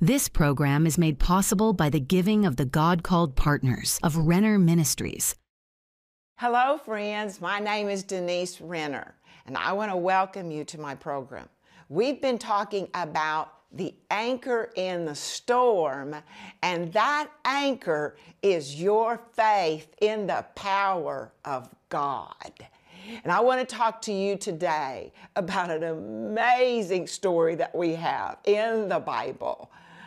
This program is made possible by the giving of the God-called partners of Renner Ministries. Hello, friends. My name is Denise Renner, and I want to welcome you to my program. We've been talking about the anchor in the storm, and that anchor is your faith in the power of God. And I want to talk to you today about an amazing story that we have in the Bible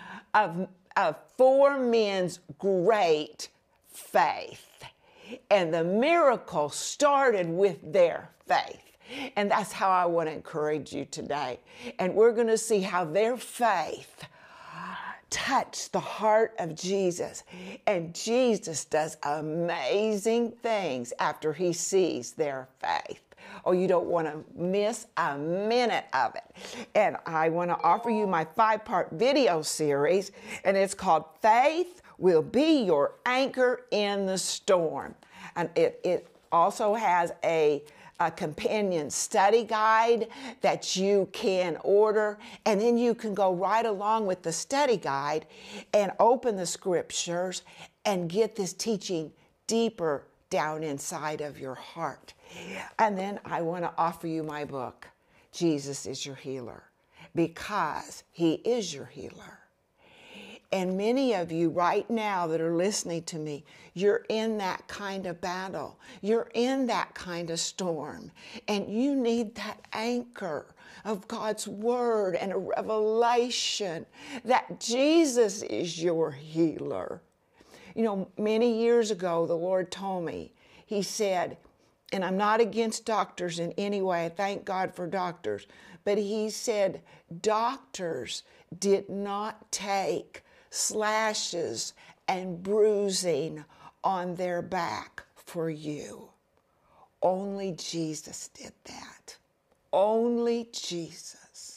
of four men's great faith. And the miracle started with their faith. And that's how I want to encourage you today. And we're going to see how their faith touched the heart of Jesus. And Jesus does amazing things after he sees their faith. Oh, you don't want to miss a minute of it. And I want to offer you my 5-part video series, and it's called Faith Will Be Your Anchor in the Storm. And it also has a companion study guide that you can order, and then you can go right along with the study guide and open the scriptures and get this teaching deeper down inside of your heart. And then I want to offer you my book, Jesus is Your Healer, because he is your healer. And many of you right now that are listening to me, you're in that kind of battle. You're in that kind of storm. And you need that anchor of God's word and a revelation that Jesus is your healer. You know, many years ago, the Lord told me, he said, and I'm not against doctors in any way, thank God for doctors, but he said, doctors did not take slashes and bruising on their back for you. Only Jesus did that. Only Jesus.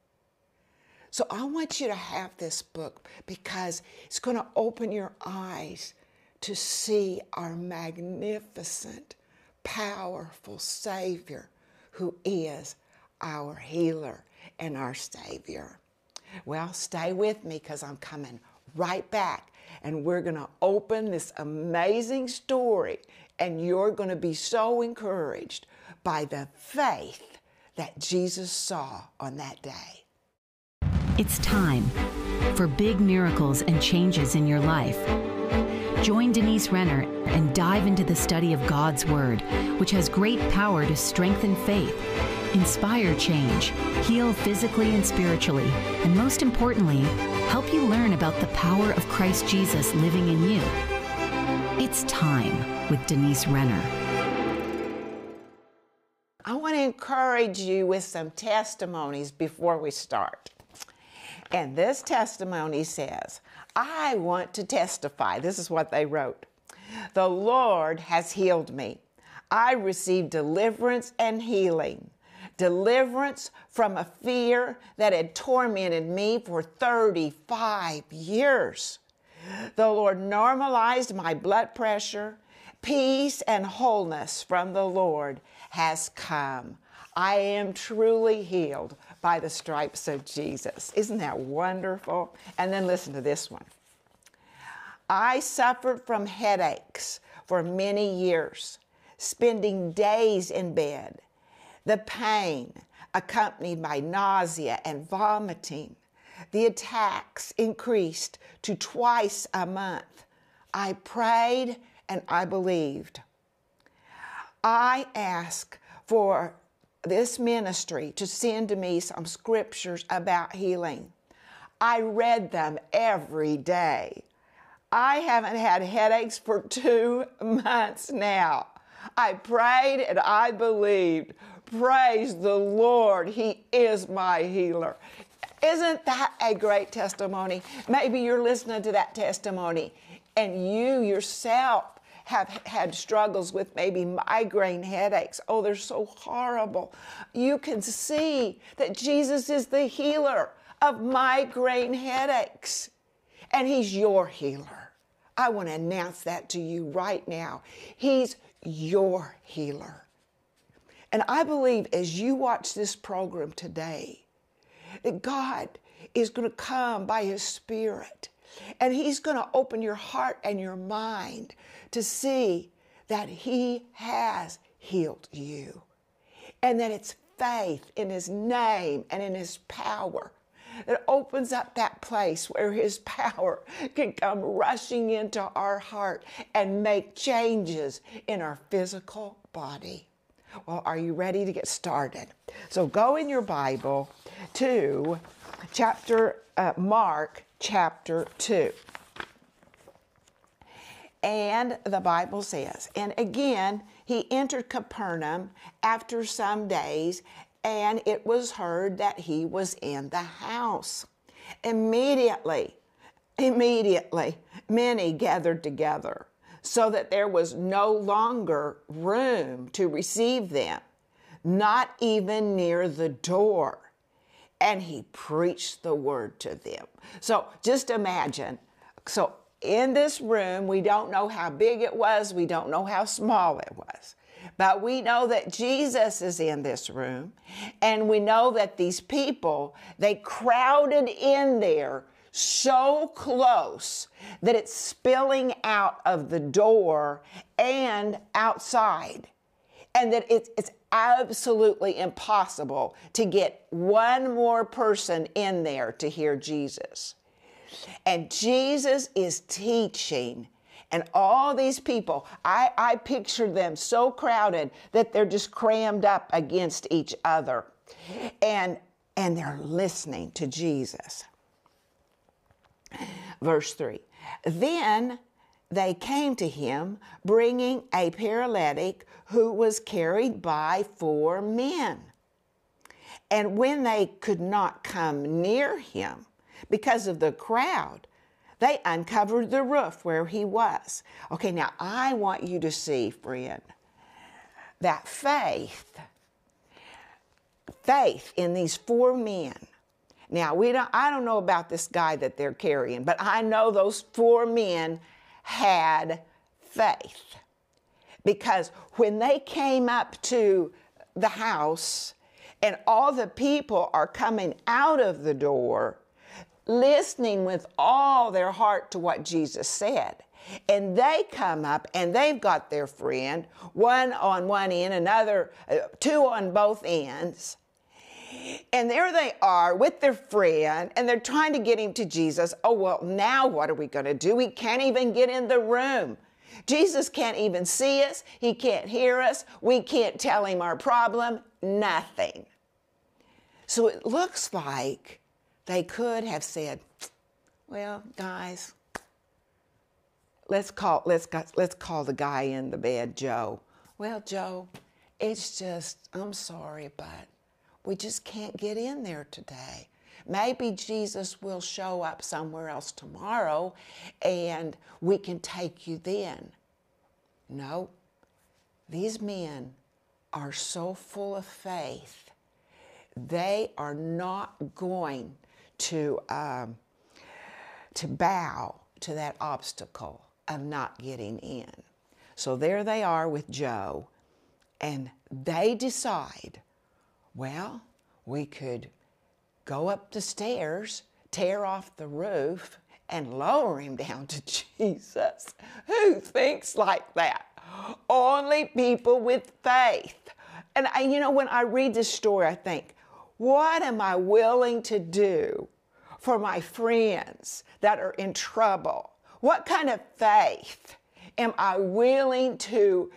So I want you to have this book because it's going to open your eyes to see our magnificent, powerful Savior who is our healer and our Savior. Well, stay with me because I'm coming right back and we're going to open this amazing story and you're going to be so encouraged by the faith that Jesus saw on that day. It's time for big miracles and changes in your life. Join Denise Renner and dive into the study of God's Word, which has great power to strengthen faith, inspire change, heal physically and spiritually, and most importantly, help you learn about the power of Christ Jesus living in you. It's time with Denise Renner. I want to encourage you with some testimonies before we start. And this testimony says, I want to testify. This is what they wrote. The Lord has healed me. I received deliverance and healing. Deliverance from a fear that had tormented me for 35 years. The Lord normalized my blood pressure. Peace and wholeness from the Lord has come. I am truly healed by the stripes of Jesus. Isn't that wonderful? And then listen to this one. I suffered from headaches for many years, spending days in bed. The pain accompanied by nausea and vomiting. The attacks increased to twice a month. I prayed and I believed. I asked for this ministry to send to me some scriptures about healing. I read them every day. I haven't had headaches for 2 months now. I prayed and I believed. Praise the Lord. He is my healer. Isn't that a great testimony? Maybe you're listening to that testimony and you yourself have had struggles with maybe migraine headaches. Oh, they're so horrible. You can see that Jesus is the healer of migraine headaches, and he's your healer. I want to announce that to you right now. He's your healer. And I believe as you watch this program today, that God is going to come by His Spirit. And He's going to open your heart and your mind to see that He has healed you. And that it's faith in His name and in His power that opens up that place where His power can come rushing into our heart and make changes in our physical body. Well, are you ready to get started? So go in your Bible to Mark chapter 2. And the Bible says, and again, He entered Capernaum after some days, and it was heard that He was in the house. Immediately, many gathered together, so that there was no longer room to receive them, not even near the door. And He preached the word to them. So just imagine. So in this room, we don't know how big it was. We don't know how small it was. But we know that Jesus is in this room. And we know that these people, they crowded in there so close that it's spilling out of the door and outside. And that it's absolutely impossible to get one more person in there to hear Jesus. And Jesus is teaching, and all these people, I picture them so crowded that they're just crammed up against each other, and they're listening to Jesus. Verse 3, then they came to Him, bringing a paralytic who was carried by 4 men. And when they could not come near Him, because of the crowd, they uncovered the roof where He was. Okay, now I want you to see, friend, that faith in these 4 men. Now, I don't know about this guy that they're carrying, but I know those 4 men had faith. Because when they came up to the house and all the people are coming out of the door, listening with all their heart to what Jesus said. And they come up and they've got their friend, one on one end, another, 2 on both ends. And there they are with their friend, and they're trying to get him to Jesus. Oh, well, now what are we going to do? We can't even get in the room. Jesus can't even see us. He can't hear us. We can't tell Him our problem. Nothing. So it looks like they could have said, well, guys, let's call the guy in the bed Joe. Well, Joe, it's just, I'm sorry, but we just can't get in there today. Maybe Jesus will show up somewhere else tomorrow and we can take you then. No, these men are so full of faith. They are not going to bow to that obstacle of not getting in. So there they are with Joe, and they decide, well, we could go up the stairs, tear off the roof, and lower him down to Jesus. Who thinks like that? Only people with faith. And when I read this story, I think, what am I willing to do for my friends that are in trouble? What kind of faith am I willing to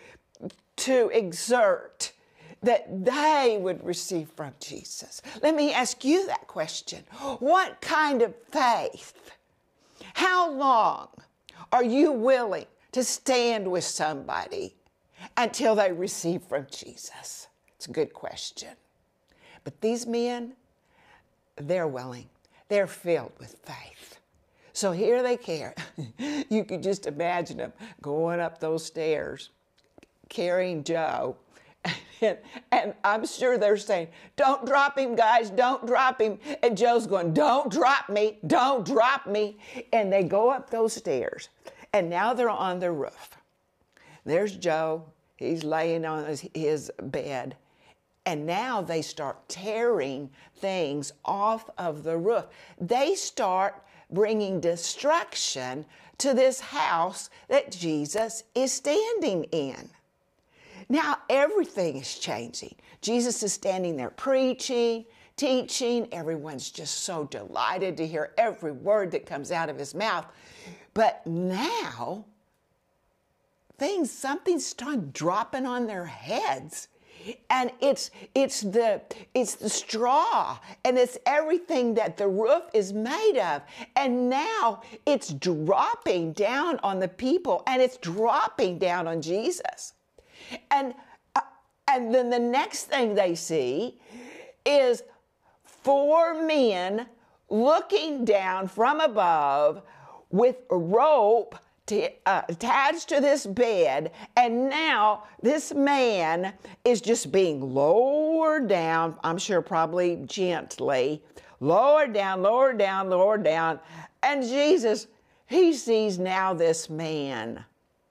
exert that they would receive from Jesus? Let me ask you that question. What kind of faith? How long are you willing to stand with somebody until they receive from Jesus? It's a good question. But these men, they're willing. They're filled with faith. So here they care. You could just imagine them going up those stairs, carrying Joe. And I'm sure they're saying, don't drop him, guys, don't drop him. And Joe's going, don't drop me, don't drop me. And they go up those stairs. And now they're on the roof. There's Joe. He's laying on his bed. And now they start tearing things off of the roof. They start bringing destruction to this house that Jesus is standing in. Now everything is changing. Jesus is standing there preaching, teaching. Everyone's just so delighted to hear every word that comes out of his mouth. But now something's starting dropping on their heads. And it's the straw, and it's everything that the roof is made of. And now it's dropping down on the people, and it's dropping down on Jesus. And then the next thing they see is 4 men looking down from above with a rope attached to this bed, and now this man is just being lowered down, I'm sure probably gently, lowered down, lowered down, lowered down, and Jesus, he sees now this man,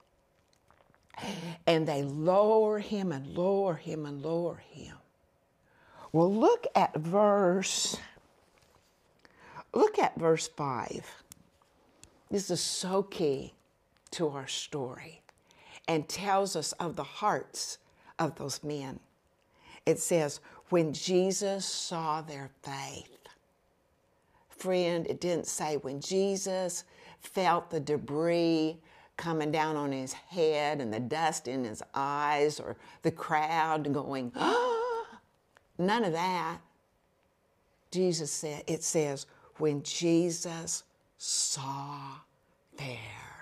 and they lower him and lower him and lower him. Well, look at verse 5. This is so key to our story and tells us of the hearts of those men. It says, when Jesus saw their faith. Friend, it didn't say when Jesus felt the debris coming down on his head and the dust in his eyes, or the crowd going, ah! None of that. Jesus said, it says, when Jesus saw their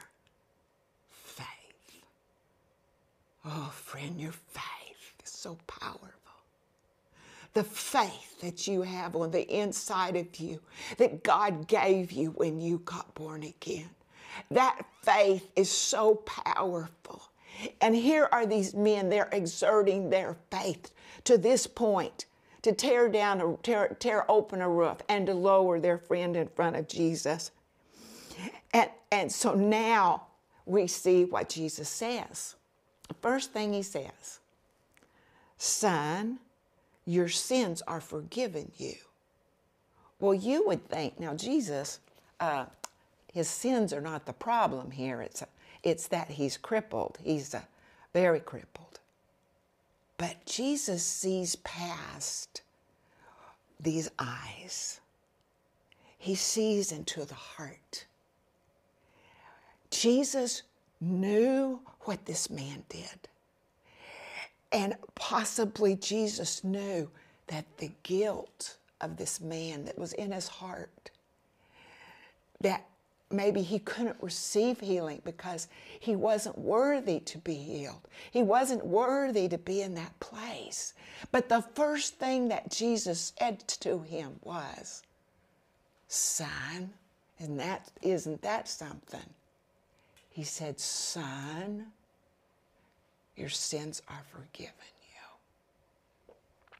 faith. Oh, friend, your faith is so powerful. The faith that you have on the inside of you, that God gave you when you got born again. That faith is so powerful. And here are these men, they're exerting their faith to this point, to tear open a roof and to lower their friend in front of Jesus. And so now we see what Jesus says. The first thing he says, son, your sins are forgiven you. Well, you would think, now Jesus, his sins are not the problem here. It's that he's crippled. He's very crippled. But Jesus sees past these eyes. He sees into the heart. Jesus knew what this man did. And possibly Jesus knew that the guilt of this man that was in his heart, that maybe he couldn't receive healing because he wasn't worthy to be healed. He wasn't worthy to be in that place. But the first thing that Jesus said to him was, son, isn't that something? He said, son, your sins are forgiven you.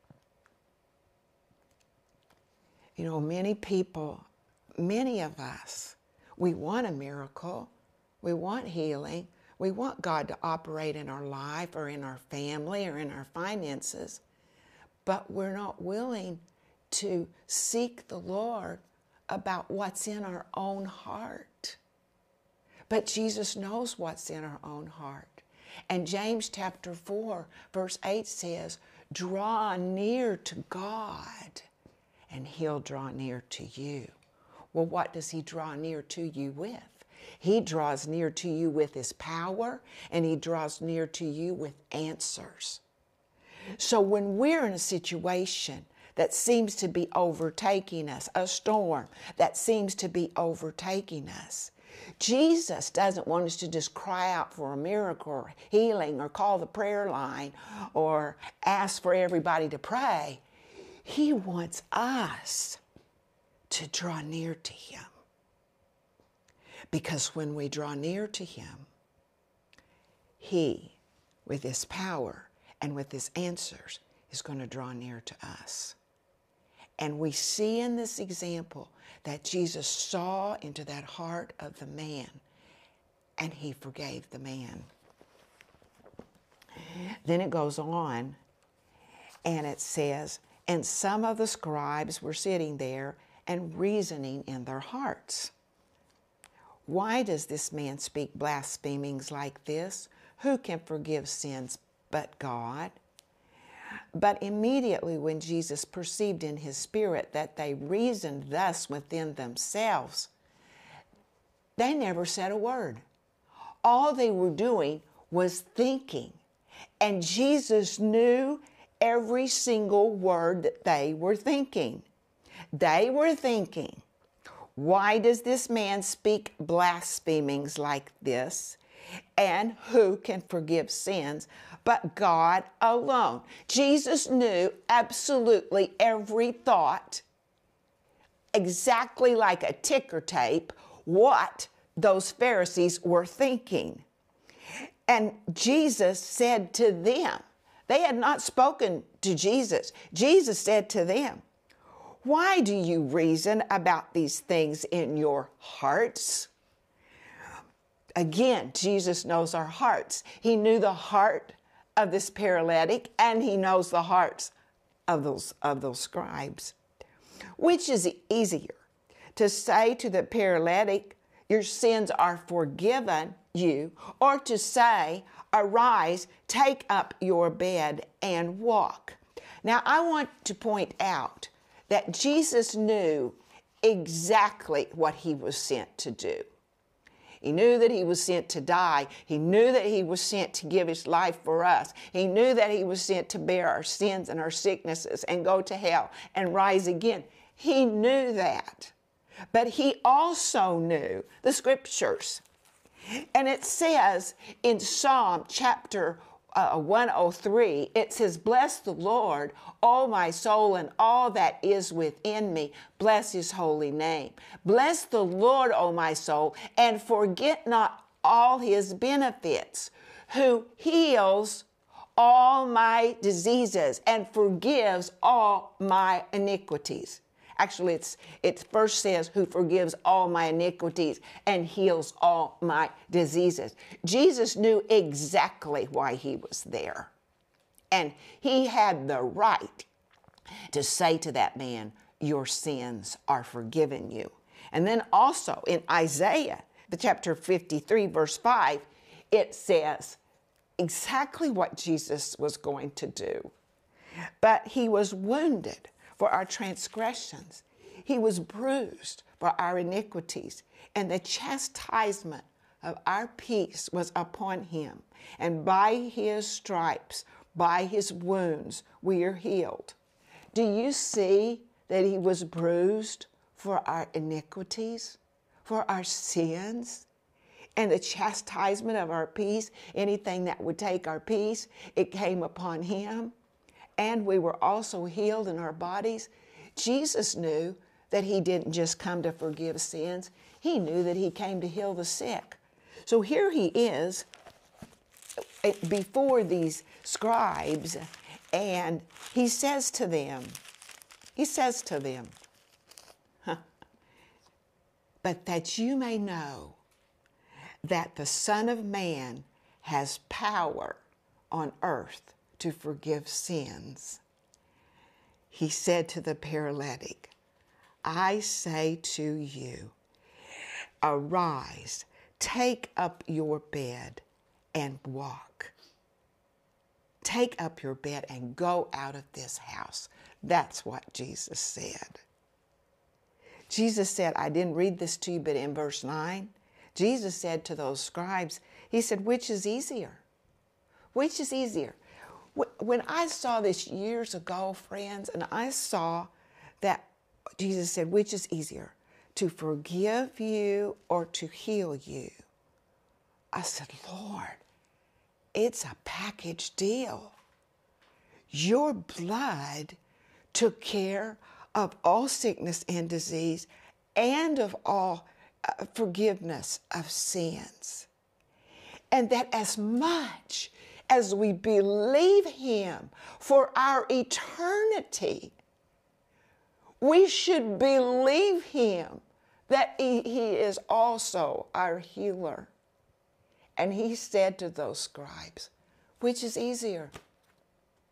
You know, many people, many of us, we want a miracle. We want healing. We want God to operate in our life or in our family or in our finances. But we're not willing to seek the Lord about what's in our own heart. But Jesus knows what's in our own heart. And James chapter 4, verse 8 says, draw near to God, and he'll draw near to you. Well, what does he draw near to you with? He draws near to you with his power, and he draws near to you with answers. So when we're in a situation that seems to be overtaking us, a storm that seems to be overtaking us, Jesus doesn't want us to just cry out for a miracle or healing or call the prayer line or ask for everybody to pray. He wants us to draw near to him. Because when we draw near to him, he, with his power and with his answers, is going to draw near to us. And we see in this example that Jesus saw into that heart of the man, and he forgave the man. Then it goes on, And it says, and some of the scribes were sitting there and reasoning in their hearts. Why does this man speak blasphemings like this? Who can forgive sins but God? But immediately when Jesus perceived in his spirit that they reasoned thus within themselves, they never said a word. All they were doing was thinking. And Jesus knew every single word that they were thinking. They were thinking, why does this man speak blasphemings like this? And who can forgive sins but God alone? Jesus knew absolutely every thought, exactly like a ticker tape, what those Pharisees were thinking. And Jesus said to them, they had not spoken to Jesus. Jesus said to them, why do you reason about these things in your hearts? Again, Jesus knows our hearts. He knew the heart of this paralytic, and he knows the hearts of those scribes. Which is easier, to say to the paralytic, your sins are forgiven you, or to say, arise, take up your bed and walk? Now, I want to point out that Jesus knew exactly what he was sent to do. He knew that he was sent to die. He knew that he was sent to give his life for us. He knew that he was sent to bear our sins and our sicknesses and go to hell and rise again. He knew that. But he also knew the scriptures. And it says in Psalm chapter 103, it says, bless the Lord, O my soul, and all that is within me. Bless his holy name. Bless the Lord, O my soul, and forget not all his benefits, who heals all my diseases and forgives all my iniquities. Actually, it first says, who forgives all my iniquities and heals all my diseases. Jesus knew exactly why he was there. And he had the right to say to that man, your sins are forgiven you. And then also in Isaiah, the chapter 53, verse 5, it says exactly what Jesus was going to do. But he was wounded for our transgressions. He was bruised for our iniquities, and the chastisement of our peace was upon him. And by his stripes, by his wounds, we are healed. Do you see that he was bruised for our iniquities, for our sins? And the chastisement of our peace, anything that would take our peace, it came upon him. And we were also healed in our bodies. Jesus knew that he didn't just come to forgive sins. He knew that he came to heal the sick. So here he is before these scribes, and he says to them, but that you may know that the Son of Man has power on earth to forgive sins. He said to the paralytic, I say to you, arise, take up your bed and walk. Take up your bed and go out of this house. That's what Jesus said. Jesus said, I didn't read this to you, but in verse 9, Jesus said to those scribes, he said, which is easier? Which is easier? When I saw this years ago, friends, and I saw that Jesus said, which is easier, to forgive you or to heal you? I said, Lord, it's a package deal. Your blood took care of all sickness and disease and of all forgiveness of sins. And that as much as we believe him for our eternity, we should believe him that he is also our healer. And he said to those scribes, which is easier?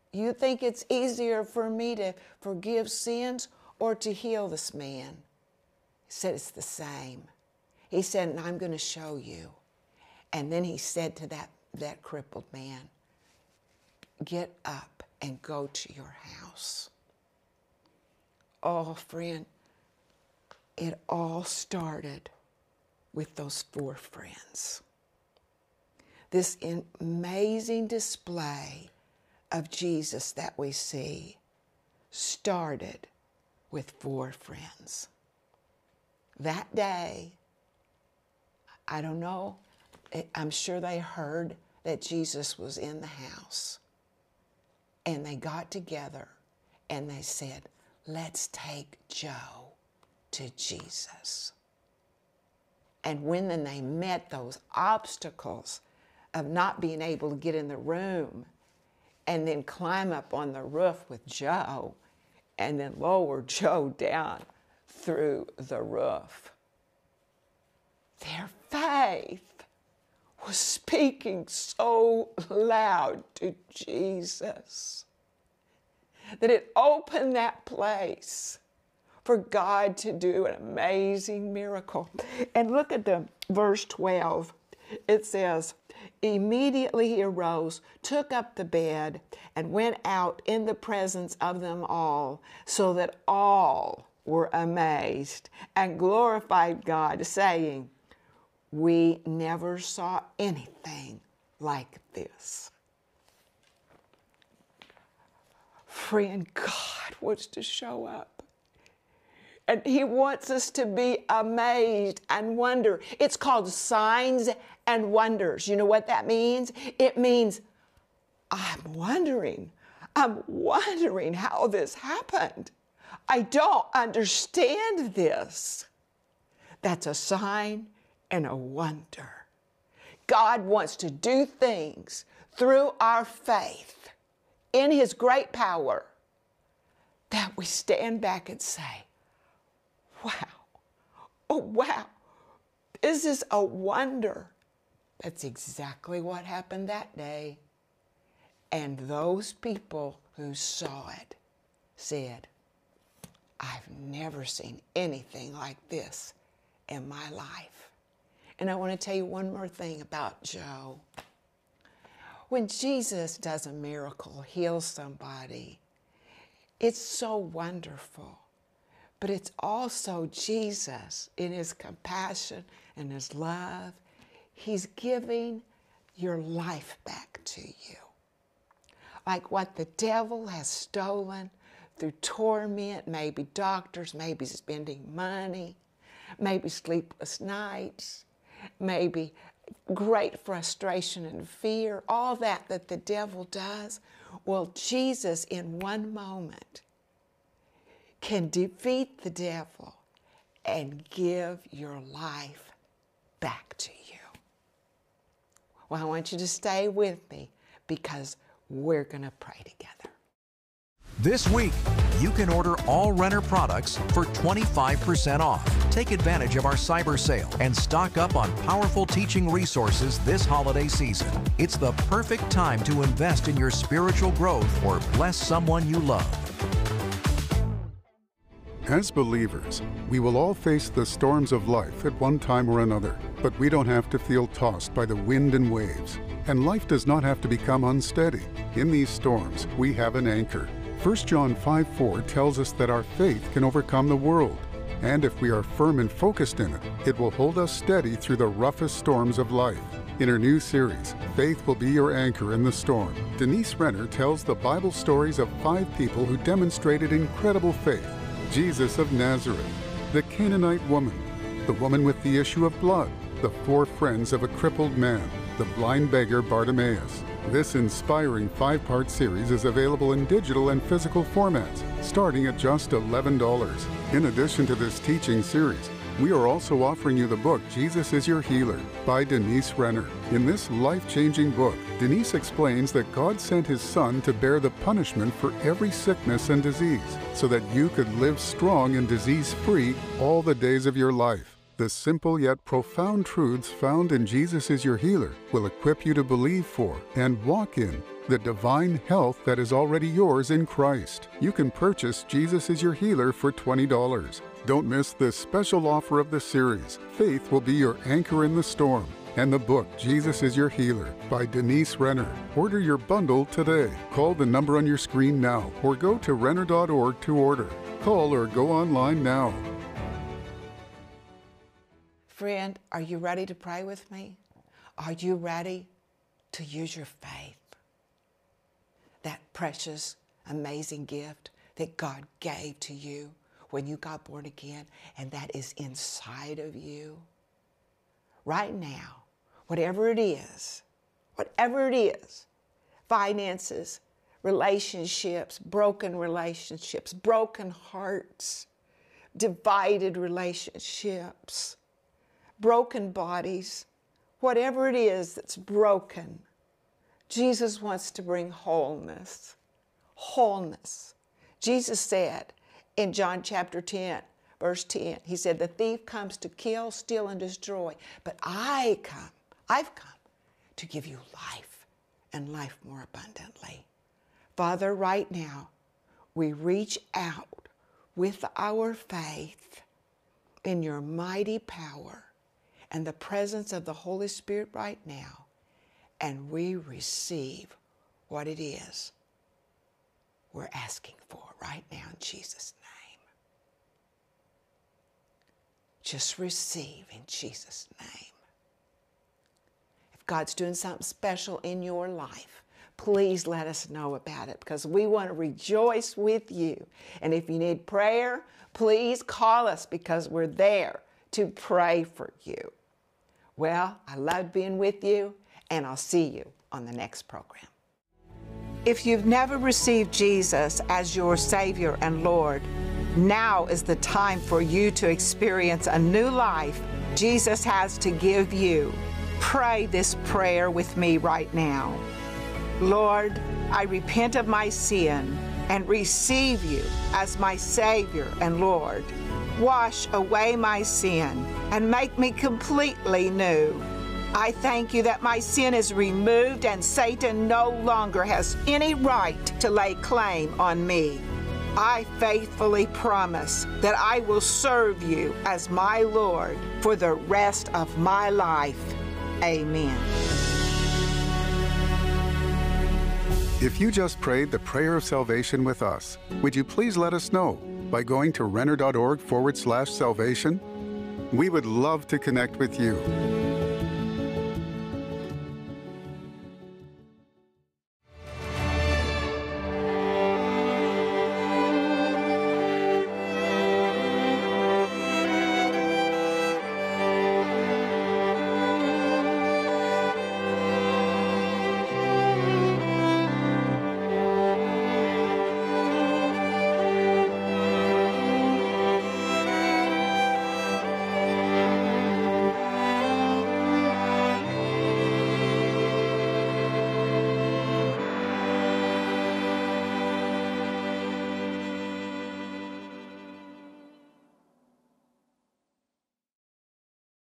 you think it's easier for me to forgive sins or to heal this man? He said, it's the same. He said, and I'm going to show you. And then he said to that crippled man, get up and go to your house. Oh, friend, it all started with those 4 friends. This amazing display of Jesus that we see started with 4 friends. That day, I don't know, I'm sure they heard that Jesus was in the house. And they got together and they said, let's take Joe to Jesus. And when then they met those obstacles of not being able to get in the room and then climb up on the roof with Joe and then lower Joe down through the roof, their faith was speaking so loud to Jesus that it opened that place for God to do an amazing miracle. And look at the verse 12. It says, immediately he arose, took up the bed, and went out in the presence of them all, so that all were amazed and glorified God, saying, we never saw anything like this. Friend, God wants to show up. And he wants us to be amazed and wonder. It's called signs and wonders. You know what that means? It means, I'm wondering how this happened. I don't understand this. That's a sign and a wonder. God wants to do things through our faith in his great power that we stand back and say, wow, oh wow, this is a wonder. That's exactly what happened that day. And those people who saw it said, I've never seen anything like this in my life. And I want to tell you one more thing about Joe. When Jesus does a miracle, heals somebody, it's so wonderful. But it's also Jesus in his compassion and his love. He's giving your life back to you. Like what the devil has stolen through torment, maybe doctors, maybe spending money, maybe sleepless nights, maybe great frustration and fear, all that the devil does. Well, Jesus in one moment can defeat the devil and give your life back to you. Well, I want you to stay with me because we're going to pray together. This week, you can order all Renner products for 25% off. Take advantage of our cyber sale and stock up on powerful teaching resources this holiday season. It's the perfect time to invest in your spiritual growth or bless someone you love. As believers, we will all face the storms of life at one time or another, but we don't have to feel tossed by the wind and waves. And life does not have to become unsteady. In these storms, we have an anchor. 1 John 5:4 tells us that our faith can overcome the world. And if we are firm and focused in it, it will hold us steady through the roughest storms of life. In her new series, Faith Will Be Your Anchor in the Storm, Denise Renner tells the Bible stories of 5 people who demonstrated incredible faith. Jesus of Nazareth, the Canaanite woman, the woman with the issue of blood, the 4 friends of a crippled man, the blind beggar Bartimaeus. This inspiring 5-part series is available in digital and physical formats, starting at just $11. In addition to this teaching series, we are also offering you the book, Jesus is Your Healer, by Denise Renner. In this life-changing book, Denise explains that God sent His Son to bear the punishment for every sickness and disease, so that you could live strong and disease-free all the days of your life. The simple yet profound truths found in Jesus is Your Healer will equip you to believe for and walk in the divine health that is already yours in Christ. You can purchase Jesus is Your Healer for $20. Don't miss this special offer of the series. Faith will be your anchor in the storm. And the book, Jesus is Your Healer, by Denise Renner. Order your bundle today. Call the number on your screen now, or go to Renner.org to order. Call or go online now. Friend, are you ready to pray with me? Are you ready to use your faith? That precious, amazing gift that God gave to you when you got born again, and that is inside of you. Right now, whatever it is, finances, relationships, broken hearts, divided relationships, broken bodies, whatever it is that's broken, Jesus wants to bring wholeness. Wholeness. Jesus said in John chapter 10, verse 10, he said, the thief comes to kill, steal, and destroy, but I've come to give you life, and life more abundantly. Father, right now, we reach out with our faith in your mighty power and the presence of the Holy Spirit right now, and we receive what it is we're asking for right now in Jesus' name. Just receive in Jesus' name. If God's doing something special in your life, please let us know about it, because we want to rejoice with you. And if you need prayer, please call us, because we're there to pray for you. Well, I love being with you, and I'll see you on the next program. If you've never received Jesus as your Savior and Lord, now is the time for you to experience a new life Jesus has to give you. Pray this prayer with me right now. Lord, I repent of my sin and receive you as my Savior and Lord. Wash away my sin and make me completely new. I thank you that my sin is removed and Satan no longer has any right to lay claim on me. I faithfully promise that I will serve you as my Lord for the rest of my life. Amen. If you just prayed the prayer of salvation with us, would you please let us know by going to Renner.org/salvation? We would love to connect with you.